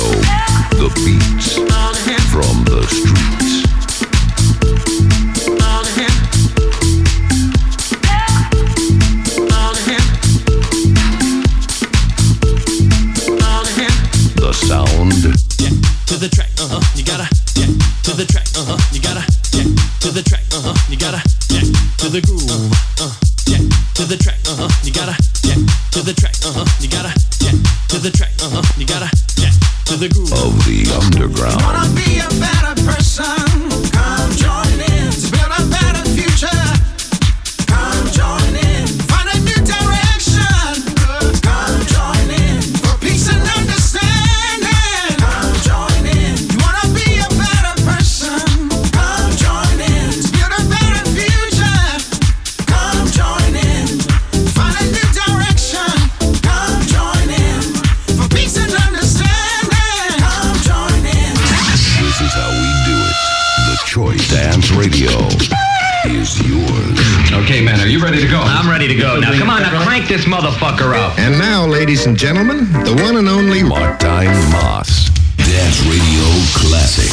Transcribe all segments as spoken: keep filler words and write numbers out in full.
The beats from the streets. The sound. Yeah, to the track, uh-huh, you gotta, yeah, to the track, uh-huh, you gotta, yeah, to the track, uh-huh, you gotta, yeah, to the groove, uh, yeah, to the track, uh-huh, you gotta, yeah, to the track, uh-huh, you gotta, yeah, to the track, uh-huh, you gotta, yeah, to the groove of the underground. Wanna be a better person? Come join in to build a better future. Come join in, find a new direction. Come join in for peace and understanding. Come join in. You wanna be a better person? Come join in to build a better future. Come join in, find a new direction. Come join in for peace and understanding. Come join in. This is how we do it. The Choice Dance Radio is yours. Okay, man, are you ready to go? I'm ready to go. Now, come on, now crank this motherfucker up. And now, ladies and gentlemen, the one and only Martijn Maas. Dance Radio Classic.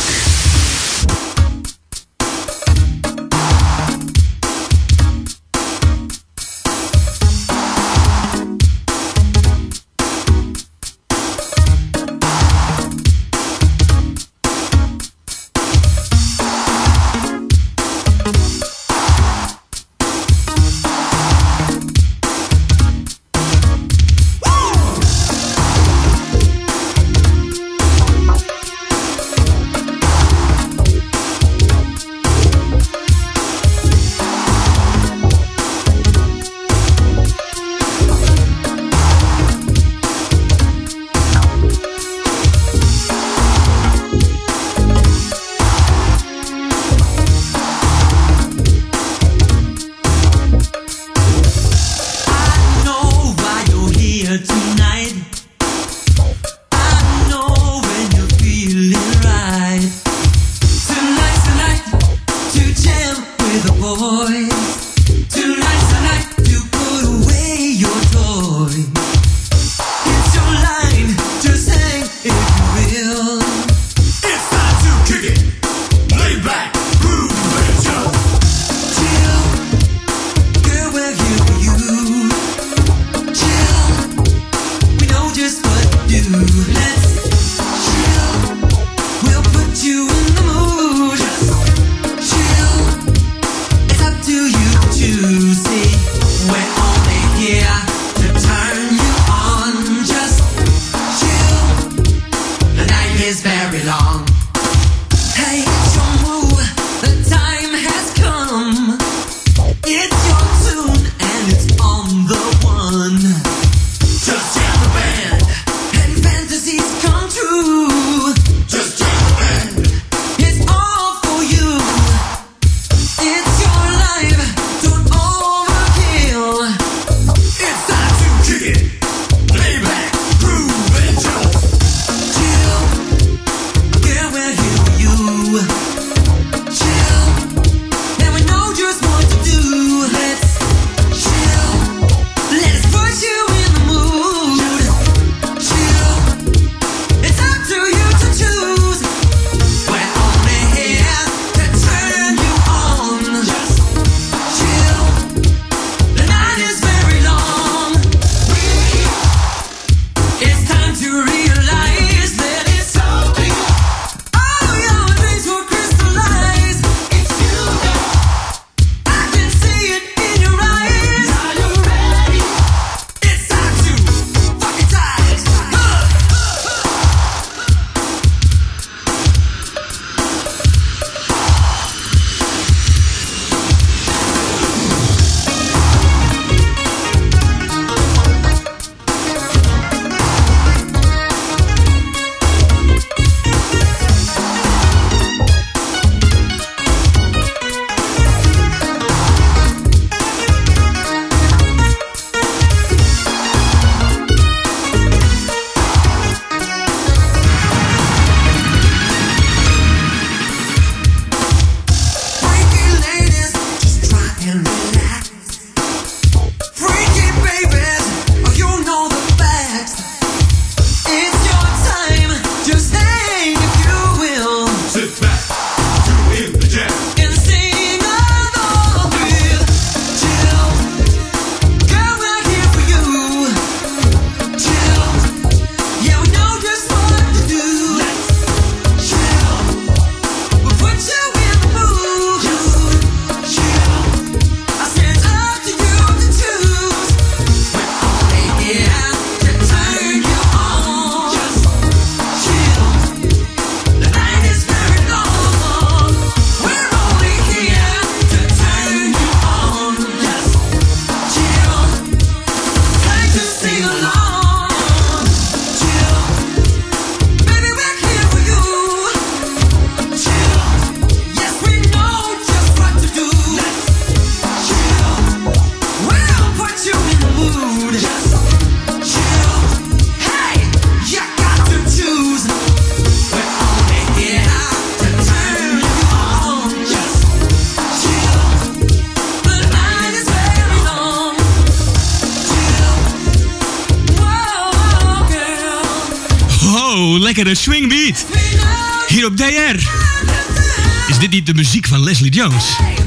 lekkere swingbeat. Hier op D R. Is dit niet de muziek van Leslie Jones?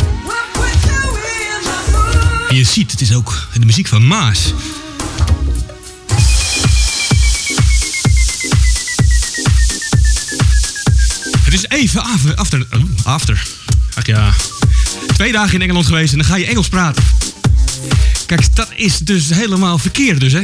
En je ziet, het is ook de muziek van Maas. Het is even after, after, after. Ach ja, twee dagen in Engeland geweest en dan ga je Engels praten. Kijk, dat is dus helemaal verkeerd dus, hè.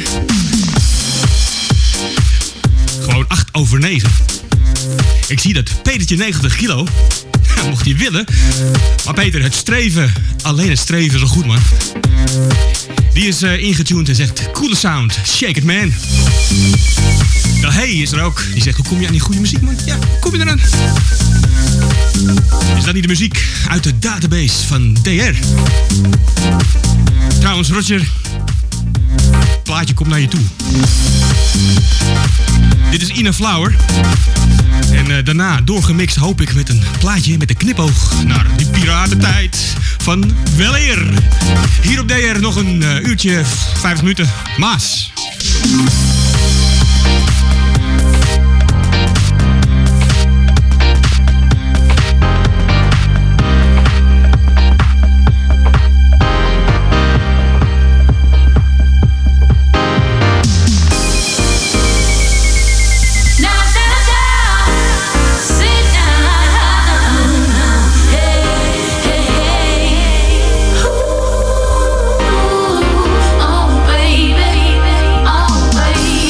Gewoon acht over negen. Ik zie dat Petertje negentig kilo. Mocht hij willen. Maar Peter, het streven, alleen het streven is al goed, man. Die is uh, ingetuned en zegt, coole sound, shake it, man. De Hey is er ook. Die zegt, hoe kom je aan die goede muziek, man? Ja, hoe kom je eraan? Is dat niet de muziek uit de database van D R? Trouwens, Roger, het plaatje komt naar je toe. Dit is Ina Flower. En uh, daarna doorgemixt hoop ik met een plaatje met een knipoog naar die piratentijd van weleer. Hier op D R nog een uh, uurtje, vijftig minuten. Maas. Oh, baby, oh, baby.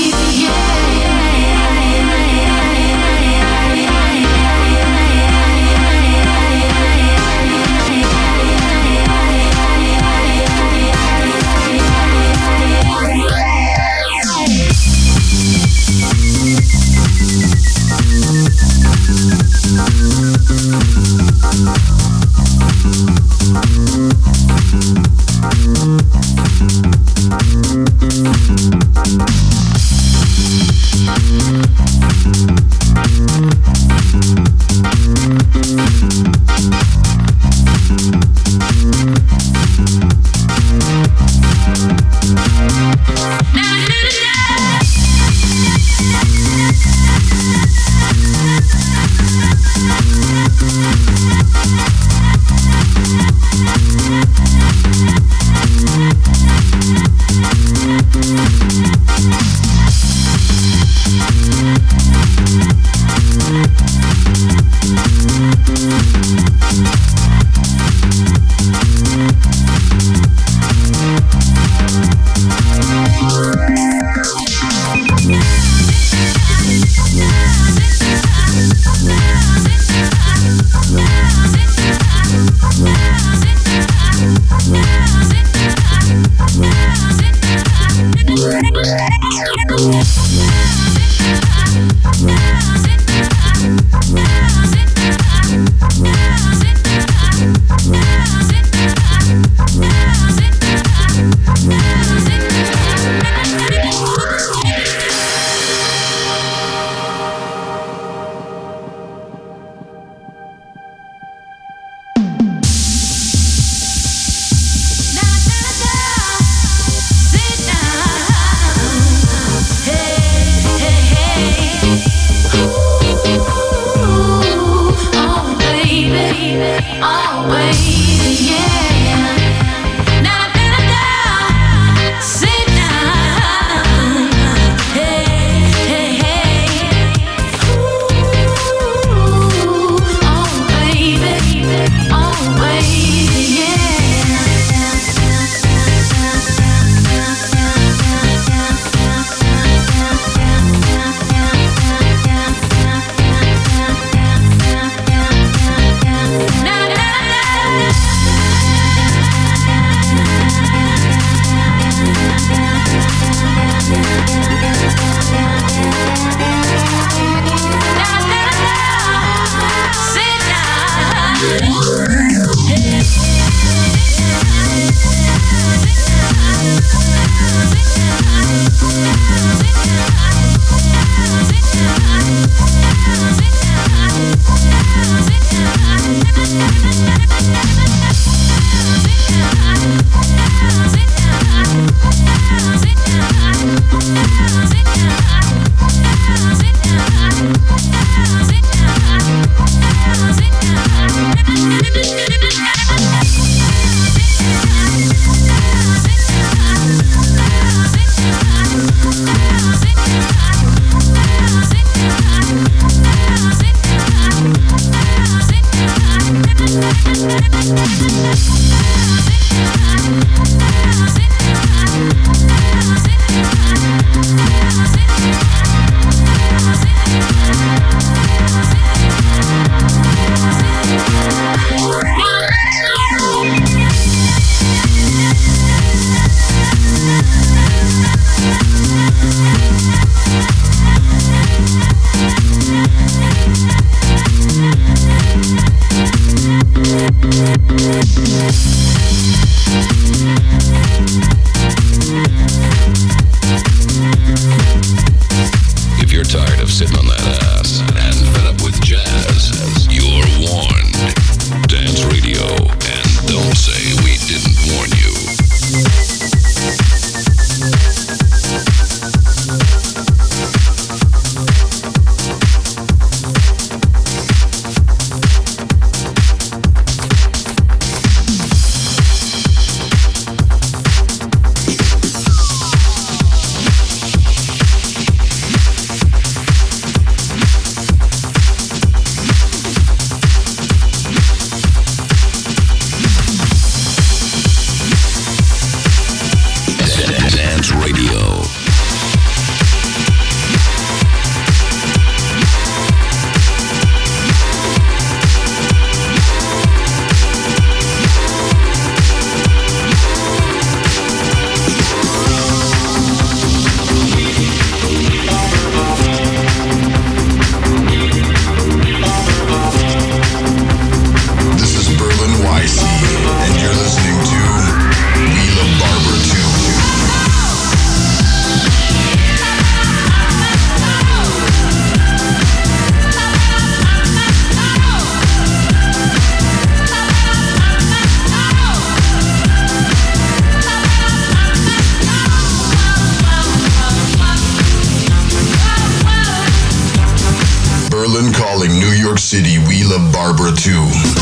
Berlin calling New York City, we love Barbara too.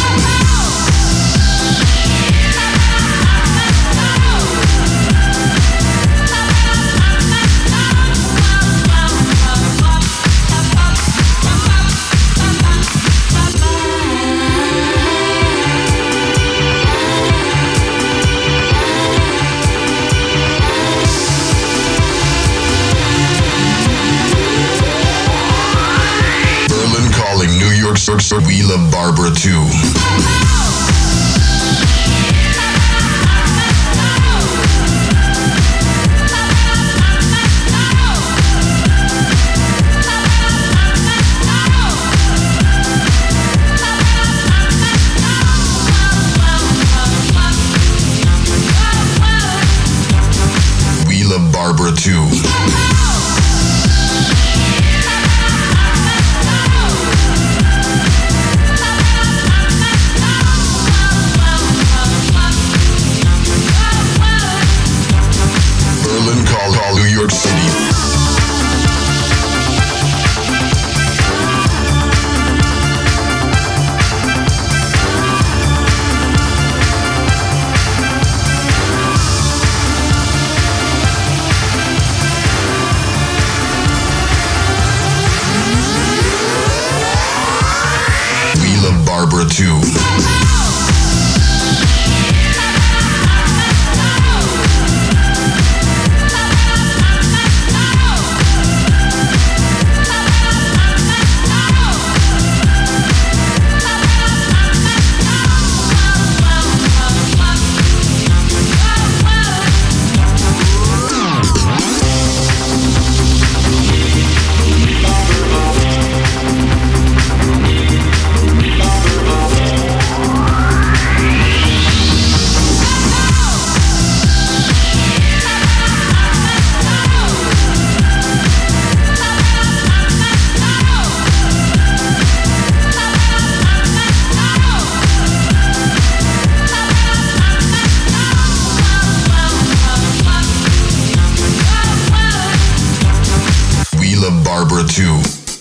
New York, we love Barbara too. We love Barbara too. New York City. We love Barbara too. Barbara too.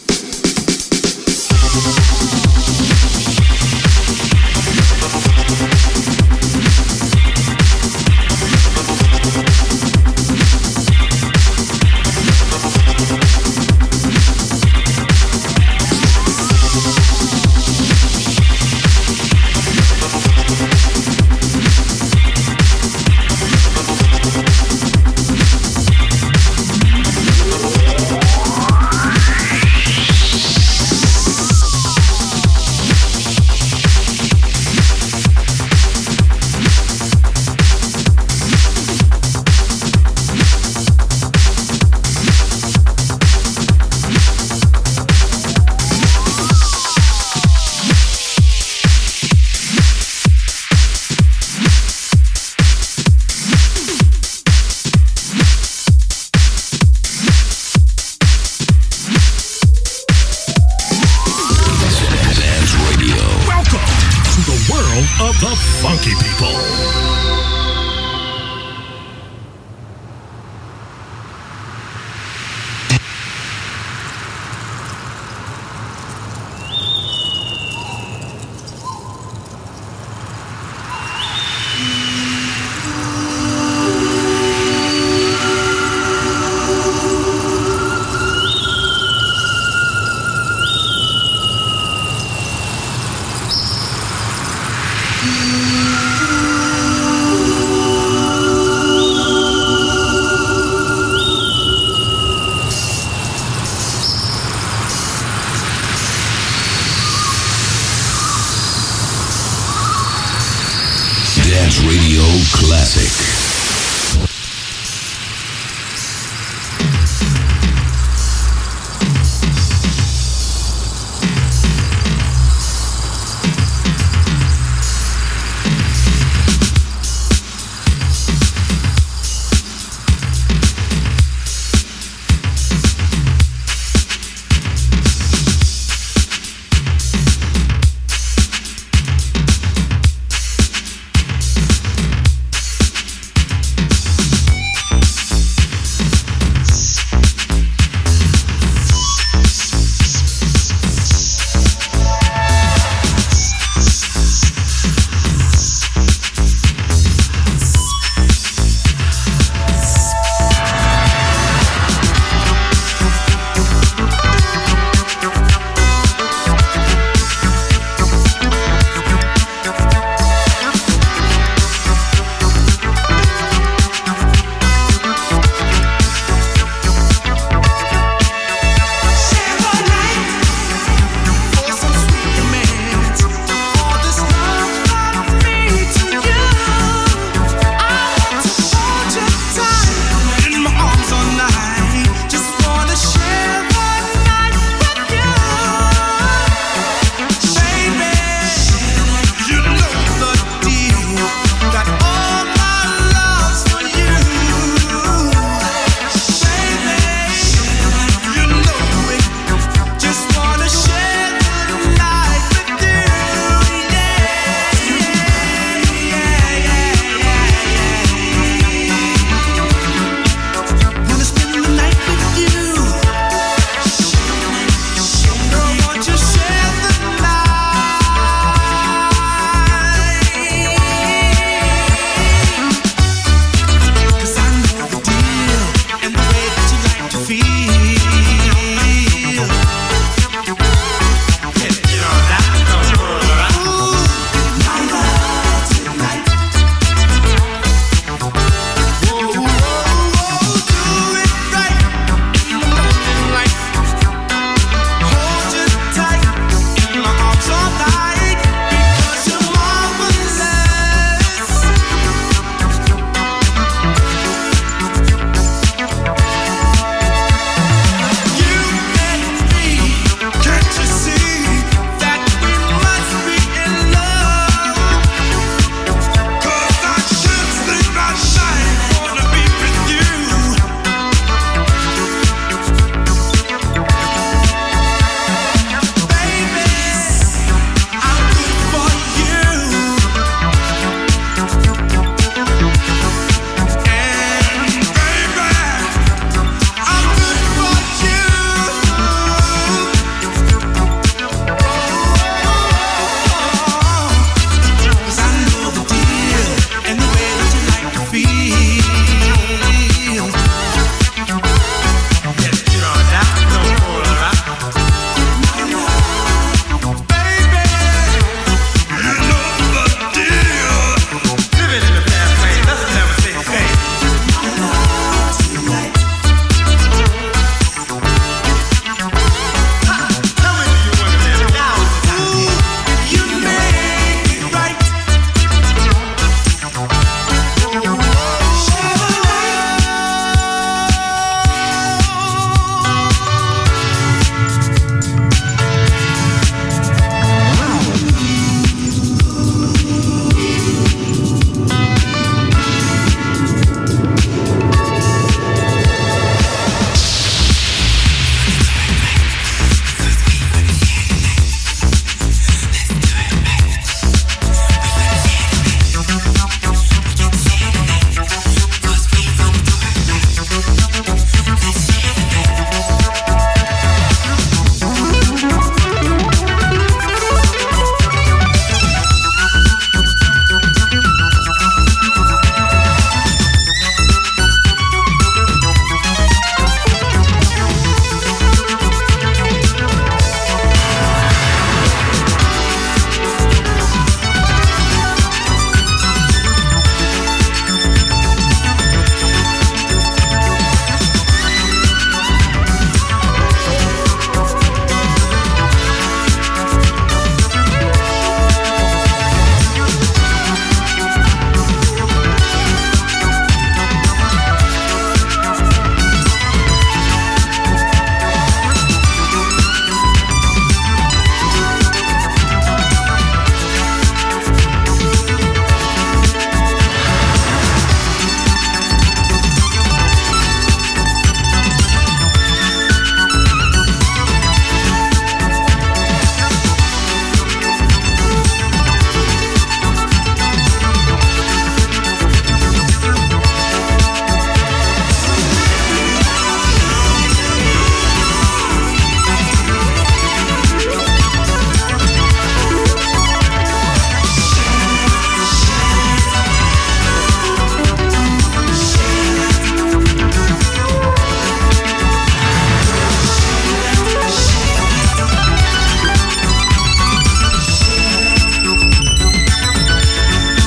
Of the funky people. Dance Radio Classic.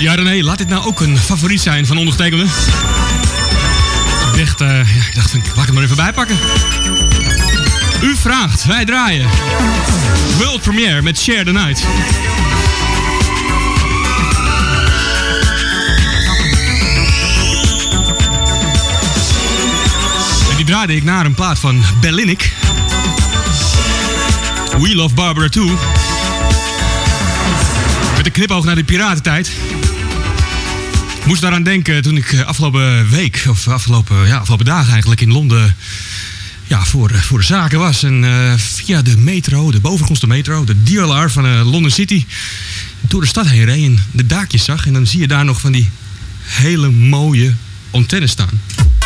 Ja, René, laat dit nou ook een favoriet zijn van ondergetekende. Ik dacht, uh, ja, ik dacht, laat ik het maar even bijpakken. U vraagt, wij draaien. World Premiere met Share the Night. En die draaide ik naar een plaat van Berlinic. We Love Barbara two. Met een knipoog naar de piratentijd. Ik moest daaraan denken toen ik afgelopen week, of afgelopen, ja, afgelopen dagen eigenlijk in Londen ja, voor, voor de zaken was. En uh, via de metro, de bovengrondse metro, de D L R van uh, London City, door de stad heen reed en de daakjes zag. En dan zie je daar nog van die hele mooie antennes staan.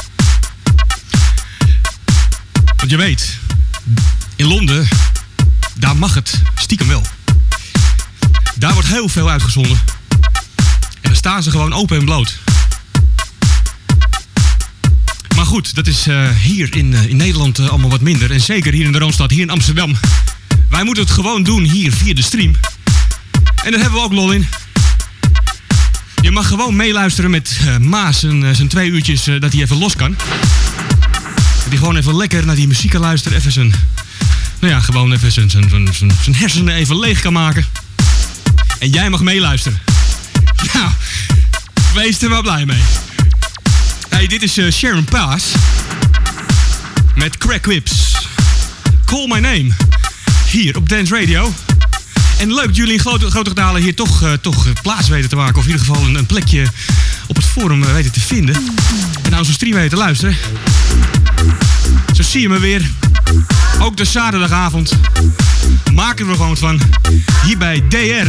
Want je weet, in Londen, daar mag het stiekem wel. Daar wordt heel veel uitgezonden. En dan staan ze gewoon open en bloot. Maar goed, dat is uh, hier in, uh, in Nederland uh, allemaal wat minder. En zeker hier in de Randstad, hier in Amsterdam. Wij moeten het gewoon doen hier via de stream. En daar hebben we ook lol in. Je mag gewoon meeluisteren met uh, Maas zijn, uh, zijn twee uurtjes uh, dat hij even los kan. Dat hij gewoon even lekker naar die muziek kan luisteren. Even zijn, nou ja, gewoon even zijn, zijn, zijn, zijn, zijn hersenen even leeg kan maken. En jij mag meeluisteren. Nou, wees er maar blij mee. Hey, dit is uh, Sharon Paas. Met Crack Whips. Call My Name. Hier op Dance Radio. En leuk dat jullie in grote, grote getalen hier toch, uh, toch plaats weten te maken. Of in ieder geval een, een plekje op het forum uh, weten te vinden. En nou zo'n stream weten te luisteren. Zo zie je me weer. Ook de zaterdagavond. Maken we er gewoon van. Hier bij D R.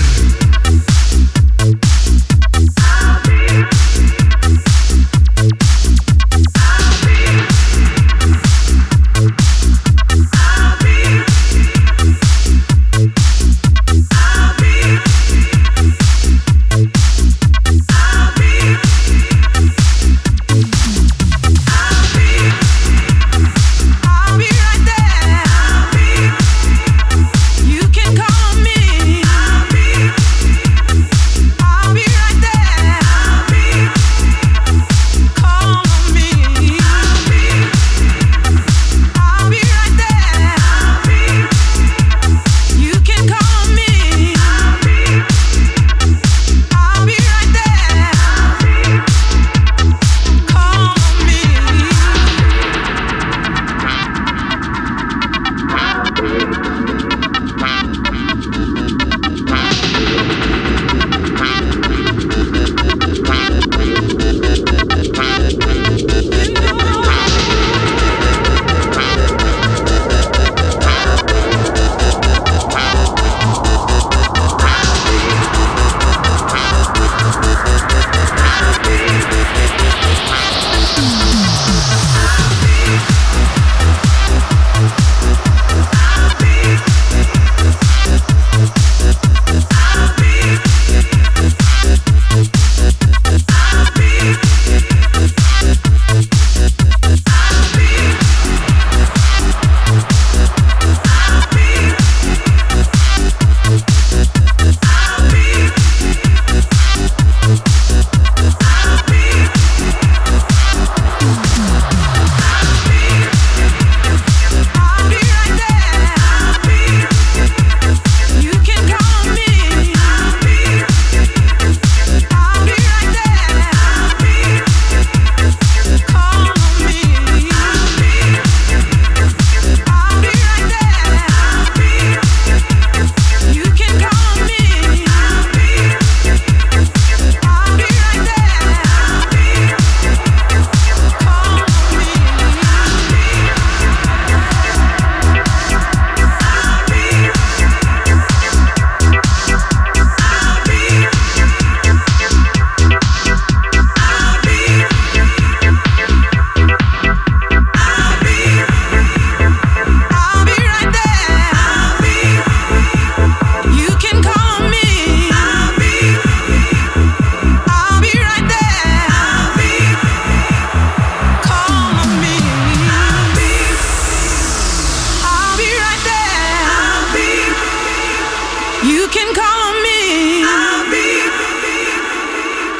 You can call on me. I'll be,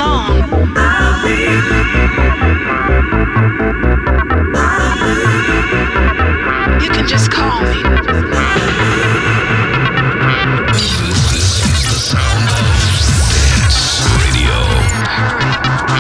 along. I'll be, I'll be. You can just call me. This is the sound of Dance Radio.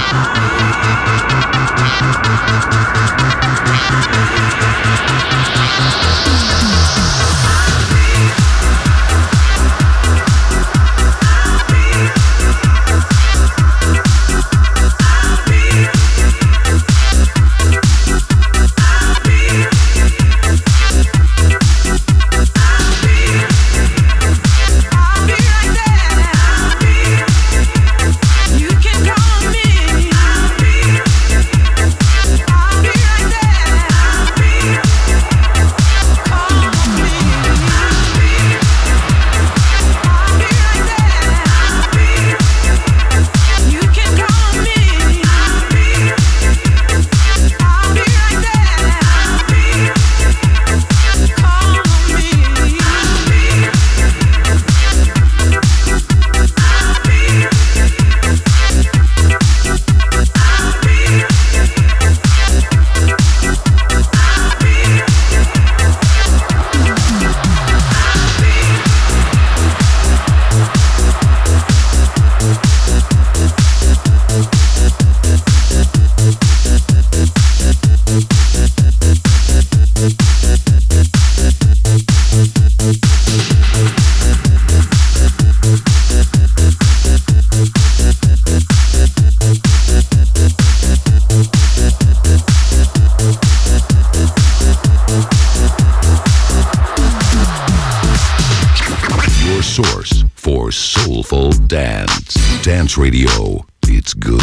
Source for soulful dance. Dance Radio, it's good.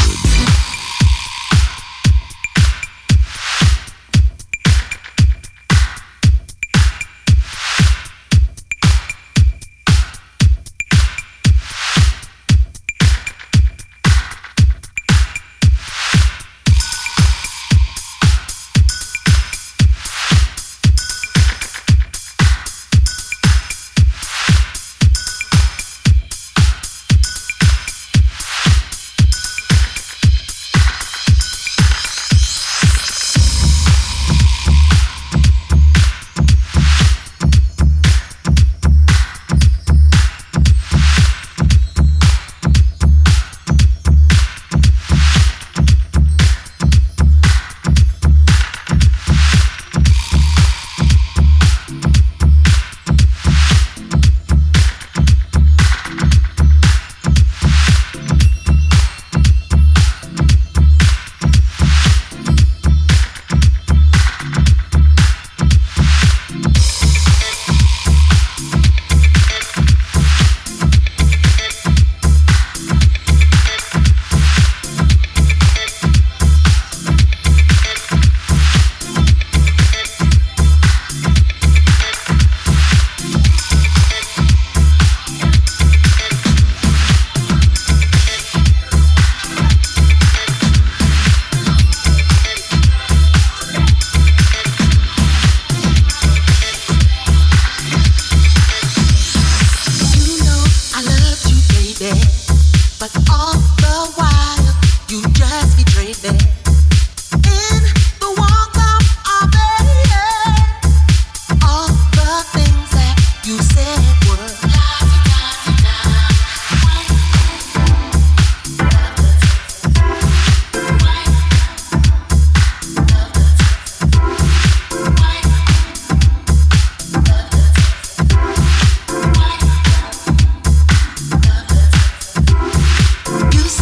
You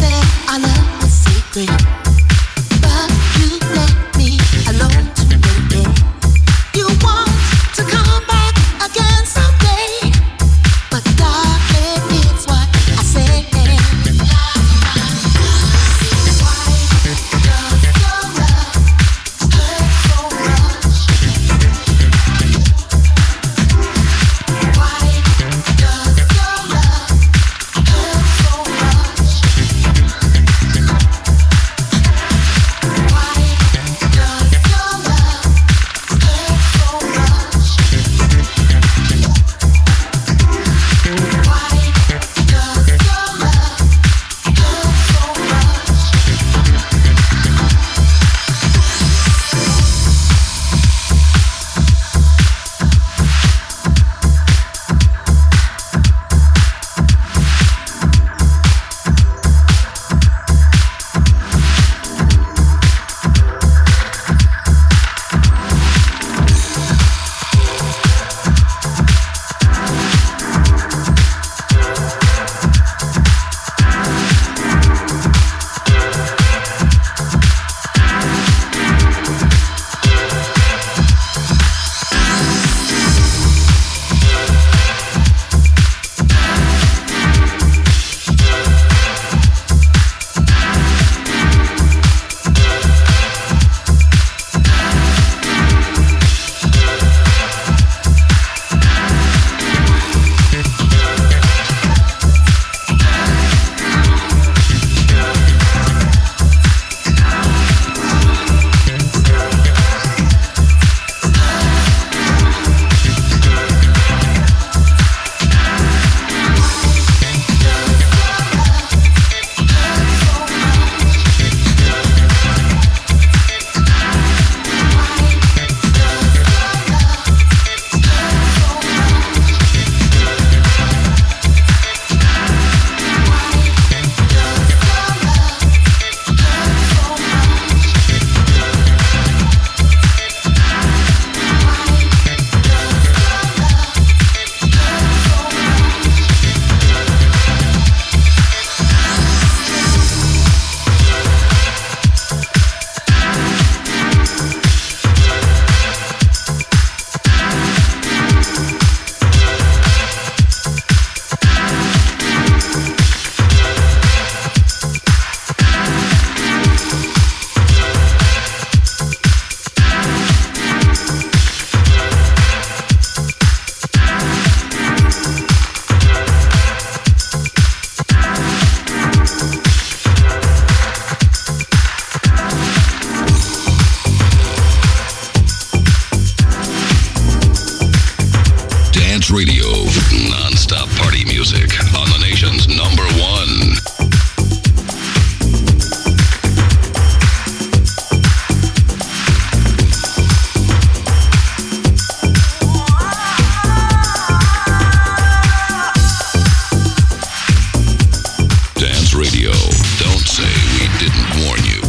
Radio. Don't say we didn't warn you.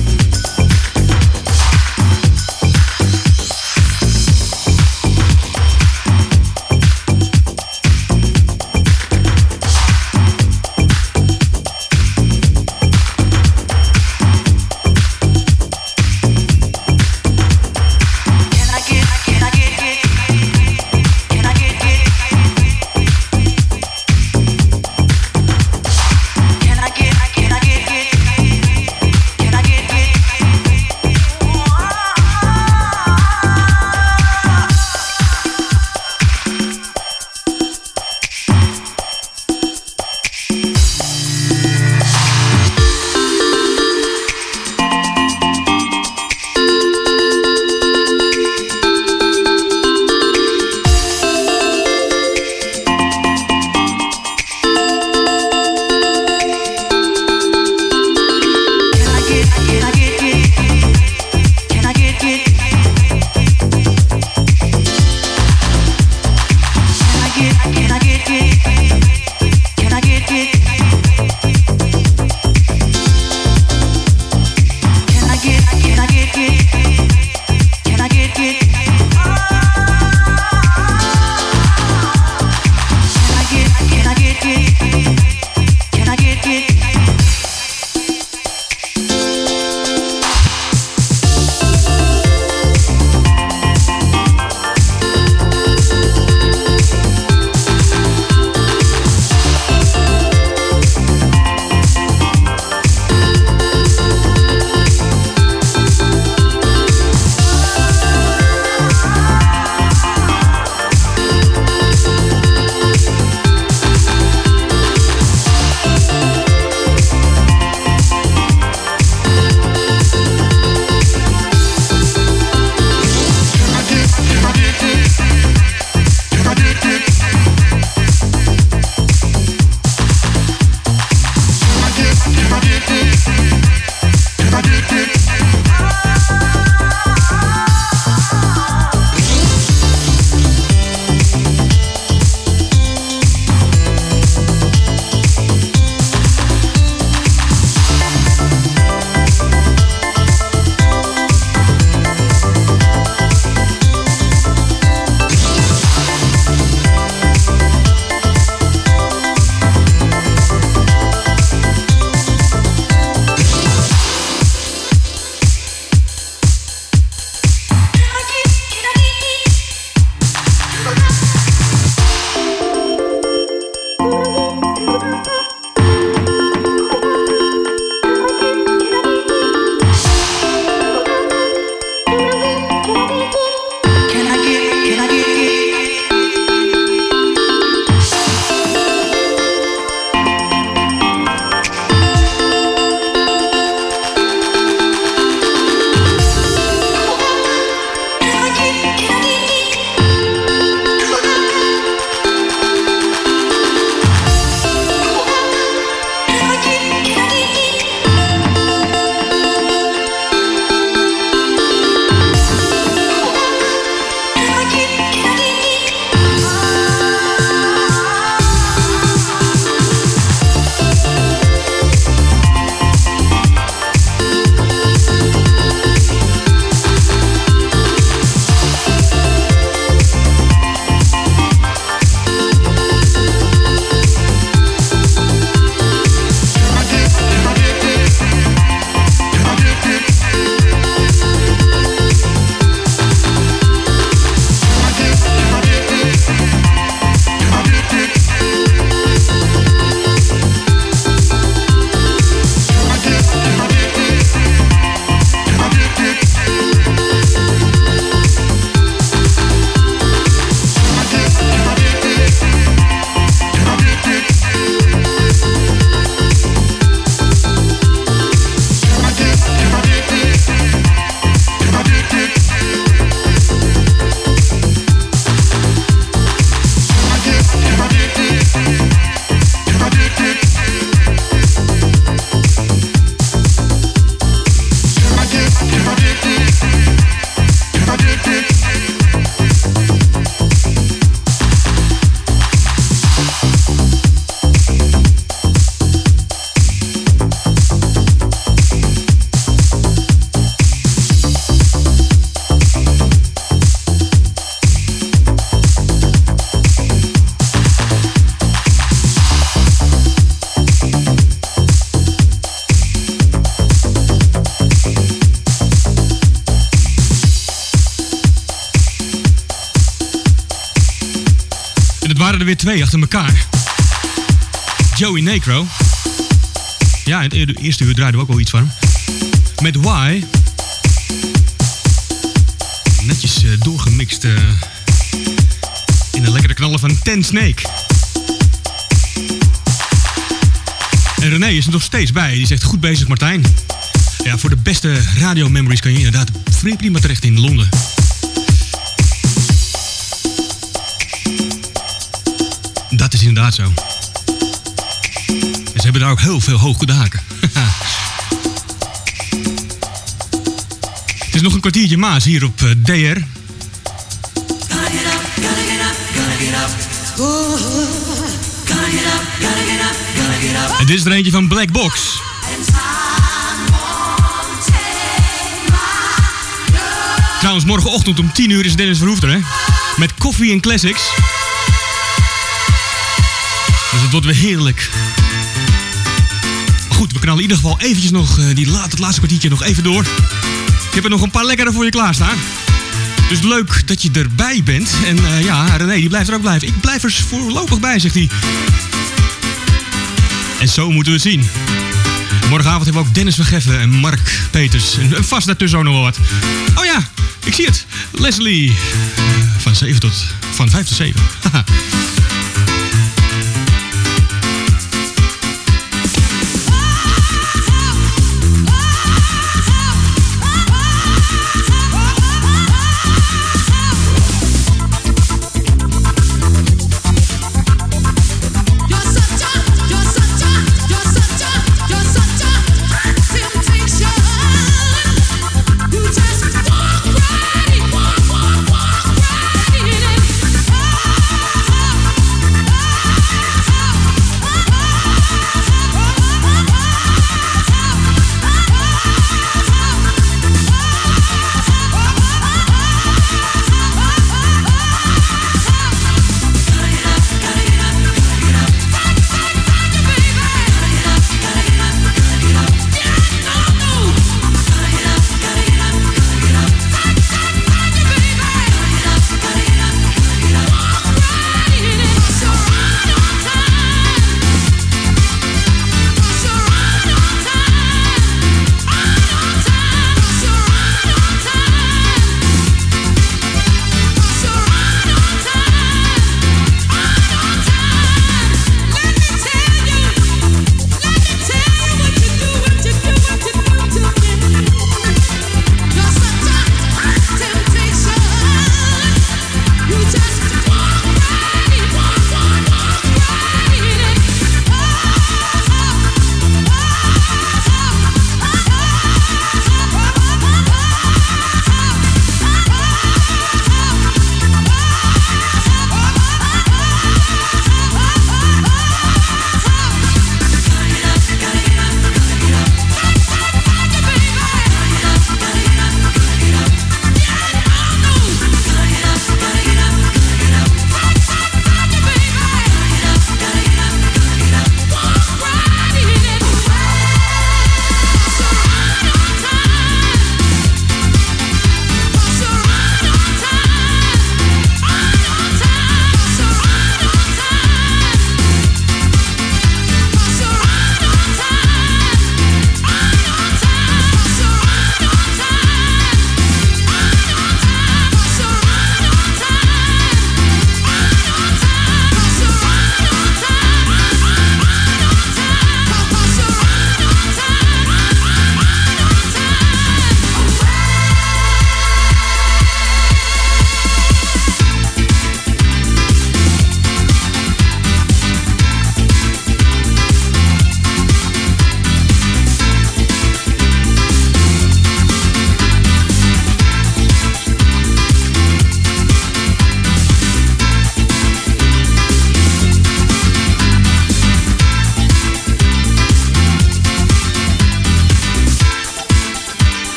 Can I get weer twee achter elkaar. Joey Negro. Ja, in het eerste uur draaiden we ook wel iets van hem. Met Why. Netjes uh, doorgemixt uh, in de lekkere knallen van Ten Snake. En René is er nog steeds bij. Die zegt goed bezig, Martijn. Ja, voor de beste radio-memories kan je inderdaad vrij prima terecht in Londen. Dat is inderdaad zo. En ze hebben daar ook heel veel hoge daken. Het is nog een kwartiertje maas hier op uh, D R. En dit is er eentje van Black Box. Trouwens, morgenochtend om tien uur is Dennis Verhoefder, hè? Met Coffee and Classics. Dus het wordt weer heerlijk. Goed, we knallen in ieder geval eventjes nog uh, die laat, het laatste kwartiertje nog even door. Ik heb er nog een paar lekkere voor je klaarstaan. Dus leuk dat je erbij bent. En uh, ja, René, die blijft er ook blijven. Ik blijf er voorlopig bij, zegt hij. En zo moeten we het zien. Morgenavond hebben we ook Dennis van Geffen en Mark Peters. En vast daartussen ook nog wel wat. Oh ja, ik zie het. Leslie. Van, zeven tot, van vijf tot zeven. Haha. Right, walk, walk, right in it. Oh,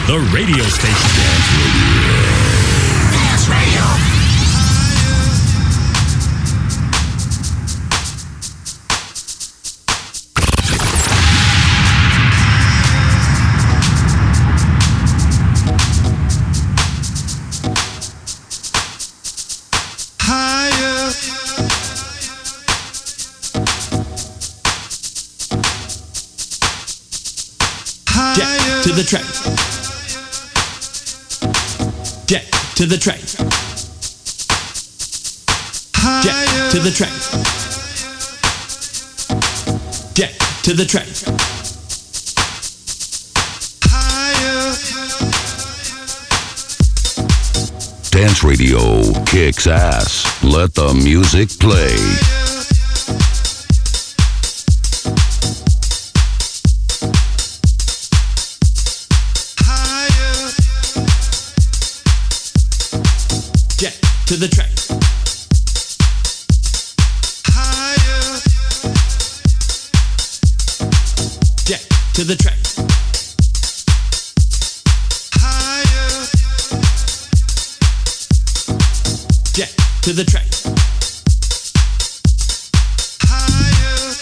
the radio station. Dance Radio. Dance Radio. To the track. Jack to the track. Jack to the track. Jack to the track. Dance Radio kicks ass. Let the music play. To the track. Higher. Jack to the track. Higher. Jack to the track. Higher.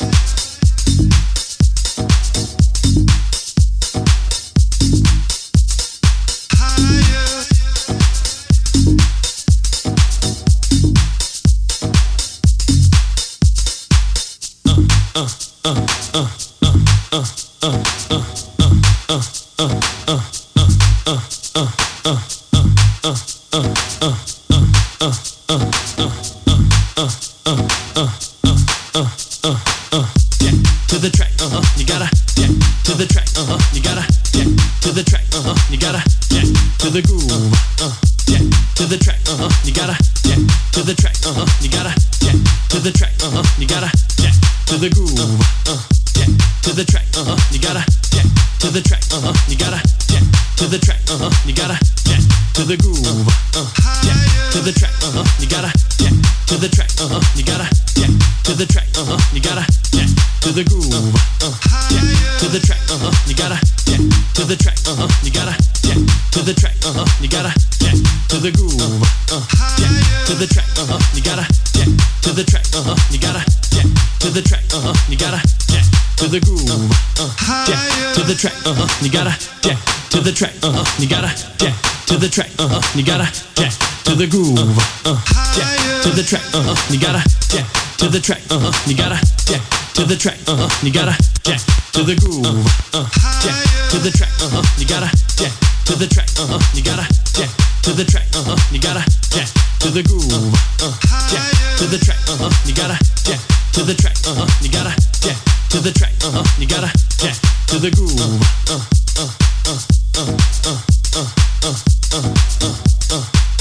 To the track, uh huh. You gotta jack to the track, uh huh. You gotta jack to the track, uh huh. You gotta jack to the groove, uh jack to the track, uh huh. You gotta jack to the track, uh huh. You gotta jack to the track, uh huh. You gotta jack to the groove, uh jack to the track, uh huh. You gotta jack to the track, uh huh. You gotta jack to the track, uh huh. You gotta jack to the groove, uh jack to the track, uh huh. You gotta jack to the track, uh huh. You gotta jack to the track, uh huh. You gotta jack to the groove, uh jack to the track, uh huh. You gotta jack to the track, uh huh. You gotta jack to the track, uh huh. You gotta jack to the groove, uh jack to the track, uh huh. You gotta jack to the track, uh huh. You gotta jack to the track, uh huh. You gotta jack to the groove, uh jack to the track, uh huh. You gotta jack to the track, uh huh. You gotta jack to the track, uh huh. You gotta jack to the groove, uh jack to the track, uh huh. You gotta jack to the track, uh huh. You gotta jack to the track, uh huh. You gotta jack to the groove, uh jack to the track, uh huh. You gotta jack to the track, uh huh. You gotta jack to the track, uh huh. You gotta jack to the groove, uh jack to the track, uh huh. You gotta jack to the track, uh huh. You gotta jack to the track, uh huh. You gotta jack to the groove, uh uh uh uh uh uh uh uh uh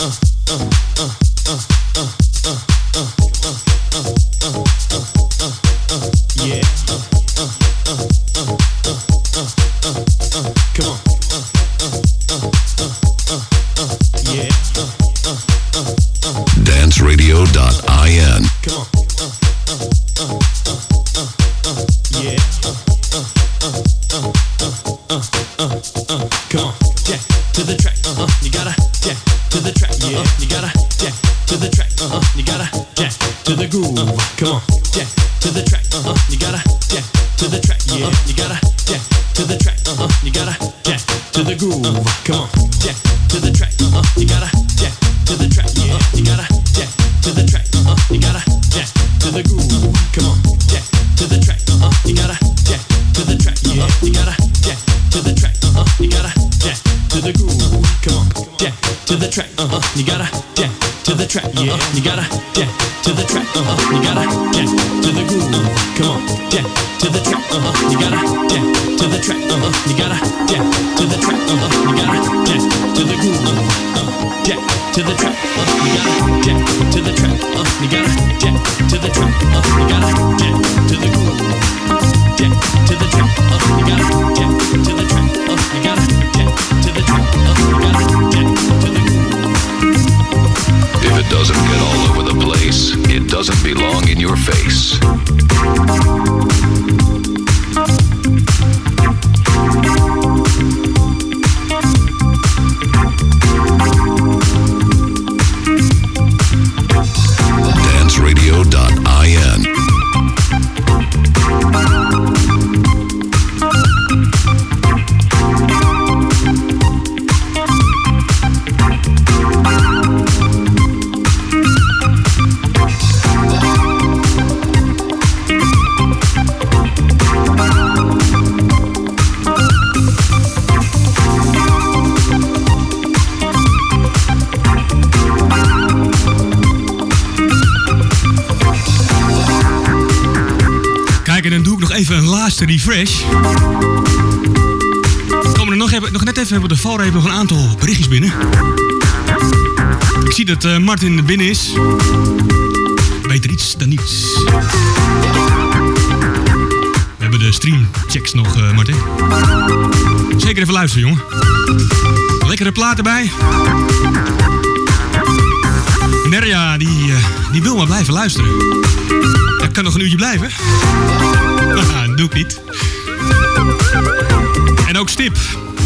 yeah. Come on. Yeah. dance radio dot I N. Come on. Yeah. Come on. Jack to the track, uh huh. You gotta jack to the track, uh huh. You gotta jack to the track, uh huh. You gotta jack to the groove. Come on. Jack to the track, uh huh. You gotta jack to the track, uh huh. You gotta jack to the track, uh huh. You gotta jack to the groove. Come on. Jack to the track, uh huh. You gotta jack to the track, uh huh. You gotta jack to the track, uh huh. You gotta jack to the groove. Come on. Jack to the track, uh huh. You gotta jack to the track, uh huh. You gotta jack to the track, uh huh. You gotta jack to the groove. Come on. Jack to the track, uh huh. You gotta jack to the track, uh huh. You gotta jack to the track, uh huh. You gotta jack to the groove. Come on. Jack to the track, uh huh. You gotta jack to the track, uh huh. You gotta jack to the track, uh huh. You gotta jack to the groove. Uh, jack to the track, uh huh. You gotta jack to the track, uh huh. You gotta jack to the track, uh huh. You gotta jack to the groove. Jack to the track, uh huh. You gotta jack to the track, uh huh. You gotta jack to the track, uh huh. You gotta jack to the groove. If it doesn't get all over the place, it doesn't belong in your face. Kijk, en dan doe ik nog even een laatste refresh. Er komen er nog, even, nog net even op de valreep nog een aantal berichtjes binnen. Ik zie dat uh, Martin binnen is. Beter iets dan niets. We hebben de streamchecks nog, uh, Martin. Zeker even luisteren, jongen. Lekkere plaat erbij. Nerja, die, uh, die wil maar blijven luisteren. Ik kan nog een uurtje blijven. Haha, dat doe ik niet. En ook Stip.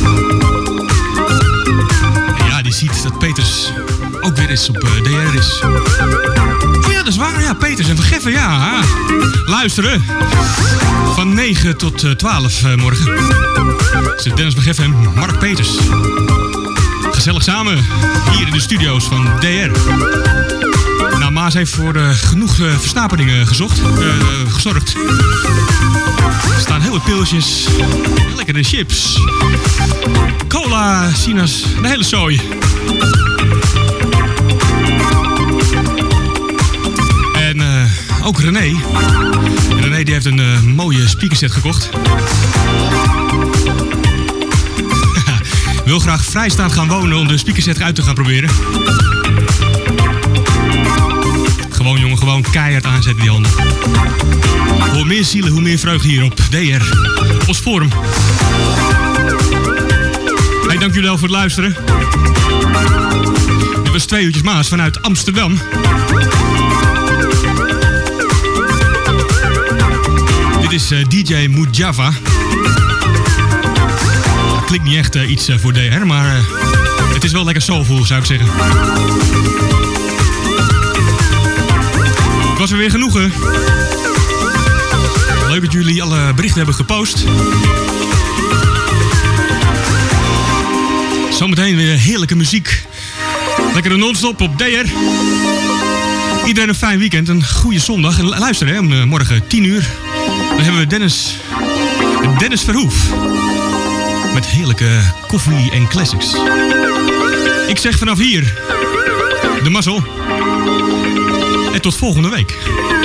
En ja, die ziet dat Peters ook weer eens op uh, D R is. Oh ja, dat is waar. Ja, Peters en Van Geffen, ja. Luisteren. Van negen tot uh, twaalf uh, morgen. Zit Dennis Van Geffen en Mark Peters. Gezellig samen hier in de studio's van D R. Nou, Maas heeft voor uh, genoeg uh, versnaperingen gezocht, uh, uh, gezorgd. Er staan heel wat pilsjes, lekkere chips, cola, sinaas, de hele zooi. En uh, ook René. En René die heeft een uh, mooie speakerset gekocht. Wil graag vrijstaand gaan wonen om de speakerset uit te gaan proberen. Gewoon jongen, gewoon keihard aanzetten die handen. Hoe meer zielen, hoe meer vreugde hier op D R. Op ons forum. Hey, dank jullie wel voor het luisteren. Dit was twee uurtjes Maas vanuit Amsterdam. Dit is uh, D J Mujava. Klinkt niet echt uh, iets uh, voor D R, maar uh, het is wel lekker soulful, zou ik zeggen. Het was er weer genoegen. Leuk dat jullie alle berichten hebben gepost. Zometeen weer heerlijke muziek. Lekkere non-stop op D R. Iedereen een fijn weekend, een goede zondag. En luister, hè, om uh, morgen tien uur. Dan hebben we Dennis, Dennis Verhoef. Met heerlijke koffie en classics. Ik zeg vanaf hier de mazzel. En tot volgende week.